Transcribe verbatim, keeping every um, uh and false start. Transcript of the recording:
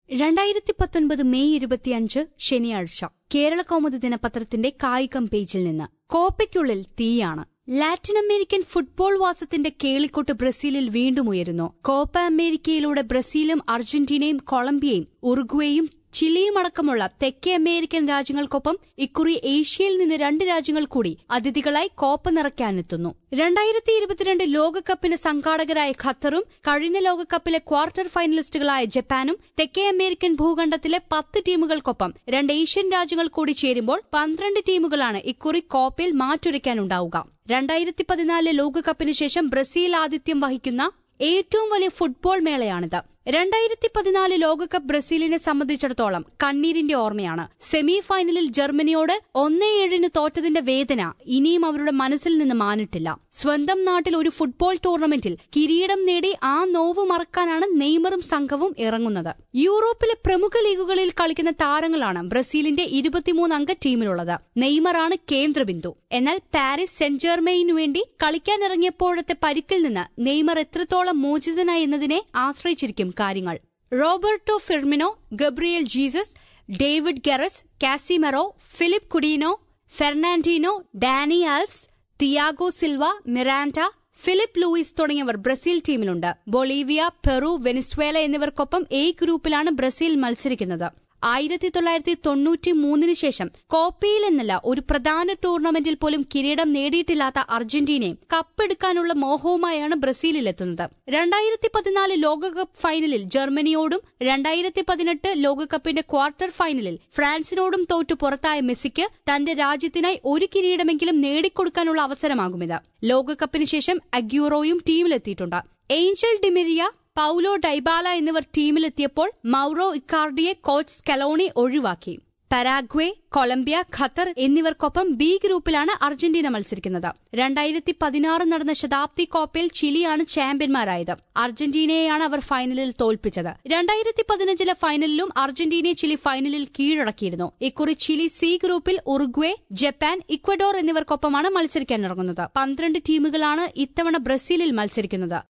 രണ്ടായിരത്തി പത്തൊൻപത് മെയ് ഇരുപത്തിയഞ്ച് ശനിയാഴ്ച കേരള കൗമുദി ദിനപത്രത്തിന്റെ കായികം പേജിൽ നിന്ന് കോപ്പയ്ക്കുള്ളിൽ തീയാണ്. ലാറ്റിൻ അമേരിക്കൻ ഫുട്ബോൾ വാസത്തിന്റെ കേളിക്കൊട്ട് ബ്രസീലിൽ വീണ്ടും ഉയരുന്നു. കോപ്പ അമേരിക്കയിലൂടെ ബ്രസീലും അർജന്റീനയും കൊളംബിയയും ഉറുഗ്വേയും ചിലിയും അടക്കമുള്ള തെക്കേ അമേരിക്കൻ രാജ്യങ്ങൾക്കൊപ്പം ഇക്കുറി ഏഷ്യയിൽ നിന്ന് രണ്ട് രാജ്യങ്ങൾ കൂടി അതിഥികളായി കോപ്പ നിറയ്ക്കാനെത്തുന്നു. രണ്ടായിരത്തി ഇരുപത്തിരണ്ട് ലോകകപ്പിന് സംഘാടകരായ ഖത്തറും കഴിഞ്ഞ ലോകകപ്പിലെ ക്വാർട്ടർ ഫൈനലിസ്റ്റുകളായ ജപ്പാനും തെക്കേ അമേരിക്കൻ ഭൂഖണ്ഡത്തിലെ പത്ത് ടീമുകൾക്കൊപ്പം രണ്ട് ഏഷ്യൻ രാജ്യങ്ങൾ കൂടി ചേരുമ്പോൾ പന്ത്രണ്ട് ടീമുകളാണ് ഇക്കുറി കോപ്പയിൽ മാറ്റുരയ്ക്കാനുണ്ടാവുക. രണ്ടായിരത്തി പതിനാലിലെ ലോകകപ്പിന് ശേഷം ബ്രസീൽ ആതിഥ്യം വഹിക്കുന്ന ഏറ്റവും വലിയ ഫുട്ബോൾ മേളയാണിത്. രണ്ടായിരത്തി പതിനാല് ലോകകപ്പ് ബ്രസീലിനെ സംബന്ധിച്ചിടത്തോളം കണ്ണീരിന്റെ ഓർമ്മയാണ്. സെമി ഫൈനലിൽ ജർമ്മനിയോട് ഒന്നേ ഏഴിന് തോറ്റതിന്റെ വേദന ഇനിയും അവരുടെ മനസ്സിൽ നിന്ന് മാനിട്ടില്ല. സ്വന്തം നാട്ടിൽ ഒരു ഫുട്ബോൾ ടൂർണമെന്റിൽ കിരീടം നേടി ആ നോവ് മറക്കാനാണ് നെയ്മറും സംഘവും ഇറങ്ങുന്നത്. യൂറോപ്പിലെ പ്രമുഖ ലീഗുകളിൽ കളിക്കുന്ന താരങ്ങളാണ് ബ്രസീലിന്റെ ഇരുപത്തിമൂന്ന് അംഗ ടീമിലുള്ളത്. നെയ്മറാണ് കേന്ദ്രബിന്ദു. എന്നാൽ പാരീസ് സെന്റ് ജെർമെയിനു വേണ്ടി കളിക്കാനിറങ്ങിയപ്പോഴത്തെ പരിക്കിൽ നിന്ന് നെയ്മർ എത്രത്തോളം മോചിതനായി എന്നതിനെ ആശ്രയിച്ചിരിക്കും കാര്യങ്ങൾ. Roberto Firmino, Gabriel Jesus, David Neres, Casemiro, Philippe Coutinho, Fernandinho, Dani Alves, Thiago Silva, Miranda, Filipe Luis തുടങ്ങിയവർ ബ്രസീൽ ടീമിലുണ്ട്. ബൊളീവിയ, പെറു, വെനിസ്വേല എന്നിവർക്കൊപ്പം എ ഗ്രൂപ്പിലാണ് ബ്രസീൽ മത്സരിക്കുന്നത്. ആയിരത്തി തൊള്ളായിരത്തി തൊണ്ണൂറ്റി മൂന്നിന് ശേഷം കോപ്പയിൽ എന്നല്ല ഒരു പ്രധാന ടൂർണമെന്റിൽ പോലും കിരീടം നേടിയിട്ടില്ലാത്ത അർജന്റീനയെ കപ്പെടുക്കാനുള്ള മോഹവുമായാണ് ബ്രസീലിലെത്തുന്നത്. രണ്ടായിരത്തി പതിനാല് ലോകകപ്പ് ഫൈനലിൽ ജർമ്മനിയോടും രണ്ടായിരത്തി പതിനെട്ട് ലോകകപ്പിന്റെ ക്വാർട്ടർ ഫൈനലിൽ ഫ്രാൻസിനോടും തോറ്റു പുറത്തായ മെസ്സിക്ക് തന്റെ രാജ്യത്തിനായി ഒരു കിരീടമെങ്കിലും നേടിക്കൊടുക്കാനുള്ള അവസരമാകുമിത്. ലോകകപ്പിന് ശേഷം അഗ്യൂറോയും ടീമിലെത്തിയിട്ടുണ്ട്. ഏഞ്ചൽ ഡിമരിയ, പൌലോ ഡൈബാല എന്നിവർ ടീമിലെത്തിയപ്പോൾ മൌറോ ഇക്കാർഡിയെ കോച്ച് സ്കലോണി ഒഴിവാക്കി. പരാഗ്വേ, കൊളംബിയ, ഖത്തർ എന്നിവർക്കൊപ്പം ബി ഗ്രൂപ്പിലാണ് അർജന്റീന മത്സരിക്കുന്നത്. രണ്ടായിരത്തി പതിനാറ് നടന്ന ശതാബ്ദി കോപ്പയിൽ ചിലിയാണ് ചാമ്പ്യന്മാരായത്. അർജന്റീനയെയാണ് അവർ ഫൈനലിൽ തോൽപ്പിച്ചത്. രണ്ടായിരത്തി പതിനഞ്ചിലെ ഫൈനലിലും അർജന്റീനയെ ചിലി ഫൈനലിൽ കീഴടക്കിയിരുന്നു. ഇക്കുറി ചിലി സി ഗ്രൂപ്പിൽ ഉറുഗ്വേ, ജപ്പാൻ, ഇക്വഡോർ എന്നിവർക്കൊപ്പമാണ് മത്സരിക്കാനിറങ്ങുന്നത്. പന്ത്രണ്ട് ടീമുകളാണ് ഇത്തവണ ബ്രസീലിൽ മത്സരിക്കുന്നത്.